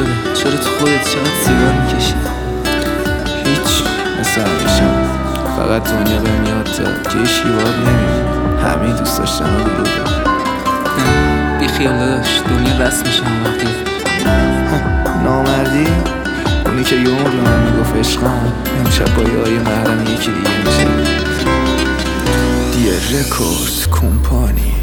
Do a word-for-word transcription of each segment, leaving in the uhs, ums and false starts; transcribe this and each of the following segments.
شده؟ چرا تو خودت چقدر سیگار میکشی؟ هیچ، مثل همیشم. فقط دنیا به میاد تا که شیواب نمیبینی. همه دوست داشتن رو دروغه. بی خیال داداش، دنیا رسم میشه هم وقتی نامردی اونی که یه عمر به من میگفت عشقم امشب با یه محرم یکی دیگه میشه. دیه رکورد کمپانی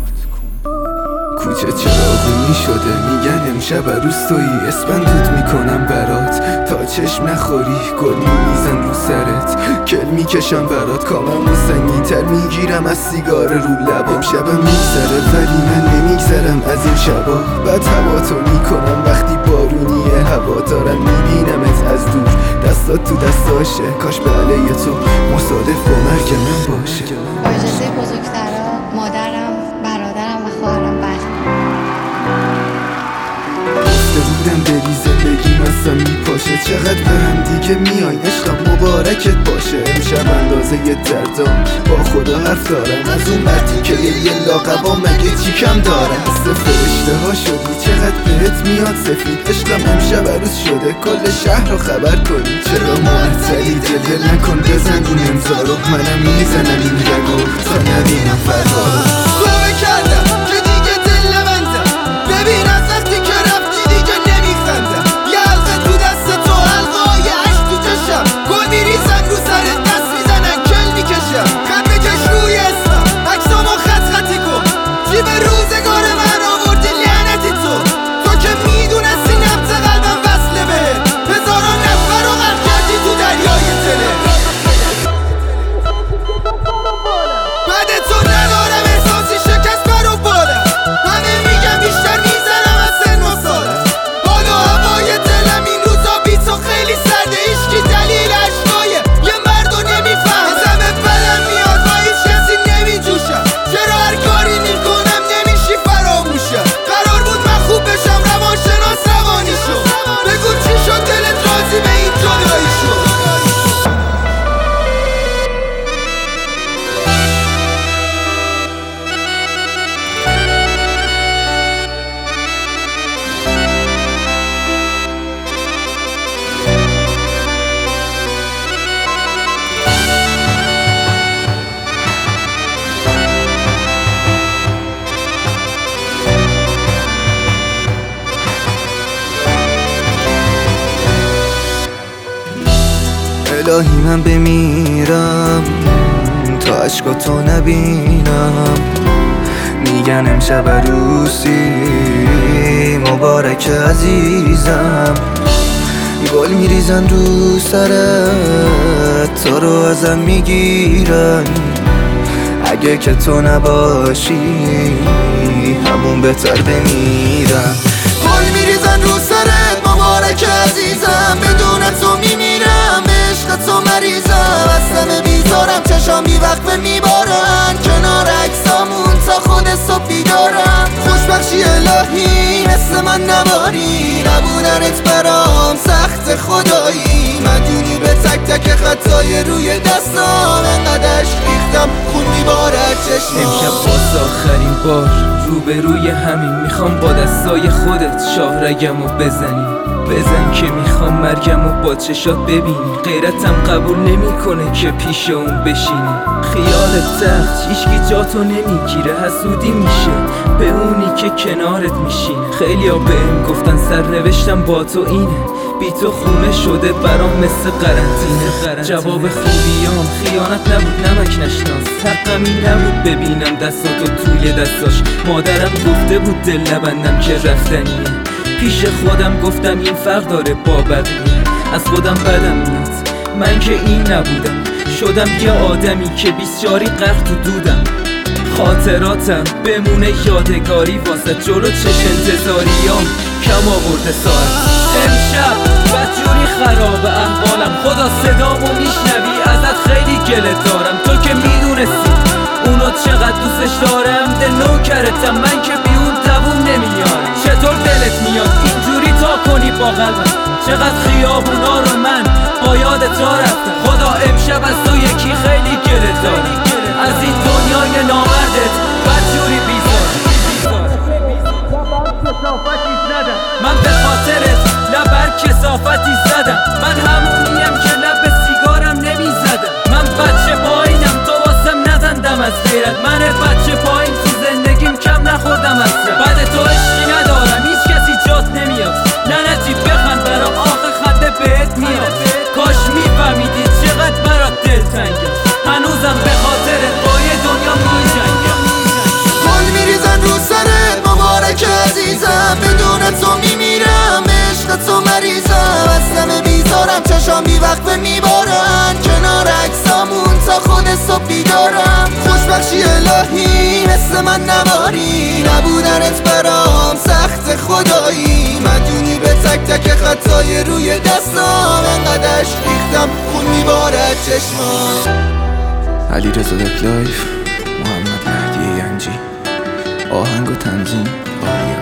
کوچه چراغونی شده، میگن امشب عروس تویی، اسپندود میکنم برات تا چشم نخوری، گل میزن رو سرت، کل میکشم برات، کامم و سنگین تر میگیرم از سیگار رو لبم. شبم میگذره ولی من نمیگذرم از این شبا، بعد هوا تو میکنم وقتی بارونیه هوا، دارم میبینمت از دور، دستات تو دستاشه، کاش به علیه تو مصادف با مرگ من باشه. با اجازه بزرگترا، مادرم، برادرم و خواهرم بخت گفته بودم بری زندگیم اصلا میپاشه، چقدر به هم دیگه میای عشقم مبارکت باشه. امشب اندازه یه دردام با خدا حرف دارم، از اون مردی که یه لاقبا مگه چی کم دارم. مثل فرشته ها شدی چقدر بهت میاد سفید، عشقم امشب عروس شده، کل شهر رو خبر کنی. چرا معطلی دل دل نکن بزن این امضا رو، منم میزنم این رگو تا نبینم فردا رو. خوبه کردم که دیگه دل نبندم، ببین از وقتی که رفتی دیگه نمیخندم. یه حلقه تو دست تو، حلقه های عشق تو چشم، گل میریزن رو سرت، دست میزنن کل میکشم. خط بکش روی اسمم، عکسامو خط خطی کن، جیب روزگار من آوردی لعنتی تو. تو که میدونستی نبض قلبم وصله بهت، هزاران نفر رو غرق کردی تو دریای دلت. بعد تو ندارم احساسی شکست برو بالم، همه میگم بیشتر میزنم از سن و سالم. حال و هوای دلم این روزا بی تو خیلی سرده، هیچکی دلیل عشقای یه مردو نمیفهم. از همه بدم میاد با هیچ کسی نمیجوشم، چرا هر کاری میکنم نمیشی فراموشم. قرار بود من خوب بشم، روانشناس روانی شد، بگو چی شد دلت راضی به این جدایی شد. الهی من بمیرم تا عشقاتو نبینم، میگن امشب عروسی مبارک عزیزم، گل میریزن رو سرت تا رو ازم میگیرن، اگه که تو نباشی همون بهتر بمیرم. گل میریزن رو سرت مبارک عزیزم، بدون تو میمیرم، عشق تو مریضم، از همه بیزارم، چشام بی وقفه میبارن کنار عکسامون تا خود صبح بیدارم. خوشبخشی الهی مثل من نباری، نبودنت برام سخت خدایی، مدیونی به تک تک خطای روی دستام، انقدر عشق ریختم خون میباره چشمام. امشب باز آخرین بار روبروی همین، میخوام با دستای خودت شاهرگمو بزنی، بزن که میخوام مرگمو با چشات ببینی. غیرتم قبول نمیکنه که پیش اون بشینی، خیالت تخت هیچکی جاتو نمیگیره، حسودی میشه به اونی که کنارت میشینه. خیلیا بهم گفتن سرنوشتم با تو اینه، بی تو خونه شده برام مثل قرنطینه. جواب خوبیام خیانت نبود نمک نشناس، حقم این نبود ببینم دستاتو توی دستاش. مادرم گفته بود دل نبندم که رفتنیه، پیش خودم گفتم این فرق داره با بقیه. از خودم بدم میاد من که این نبودم، شدم یه آدمی که بیسیاری غرق تو دودم. خاطراتم بمونه یادگاری واسه جلو چش انتظاریام کم آورده ساعت. امشب بدجوری خراب احوالم، خدا صدامو میشنوی ازت خیلی گله دارم. تو که میدونستی اونو چقدر دوستش دارم، دل نوکرتم من که بی اون دووم نمیارم. چطور دلت میاد اینجوری تا کنی با قلبم، چقدر خیابونا رو من با یادت جا رفتم. خدا امشب از تو یکی خیلی گله دارم، از این دنیای نامردت بدجوری بیزار. من به خاطرت صبح بیدارم خوشبخشی الهی مثل من نواری نبودنت برام سخت خدایی مدیونی به تک تک خطای روی دستام انقدر عشق ریختم خون میبارد چشمام. علیرضا دک لایف، محمد مهدی ینجی، آهنگ و تنظیم آریا.